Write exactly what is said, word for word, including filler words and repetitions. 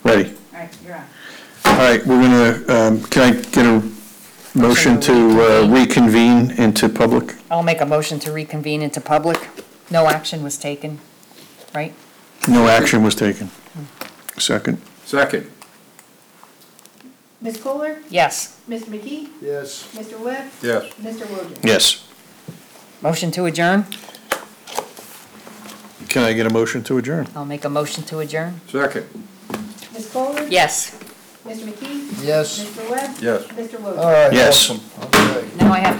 Ready. All right, you're on. All right, we're gonna, um, can I get a motion to uh, reconvene into public? I'll make a motion to reconvene into public. No action was taken, right? No action was taken. Second. Second. Miz Kohler? Yes. Mister McKee? Yes. Mister Webb? Yes. Mister Wojciak? Yes. Motion to adjourn? Can I get a motion to adjourn? I'll make a motion to adjourn. Second. Miz Kohler? Yes. Mister McKee? Yes. Mister Webb? Yes. Mister Wojciak? All right. Yes. Awesome. Okay. Now I have to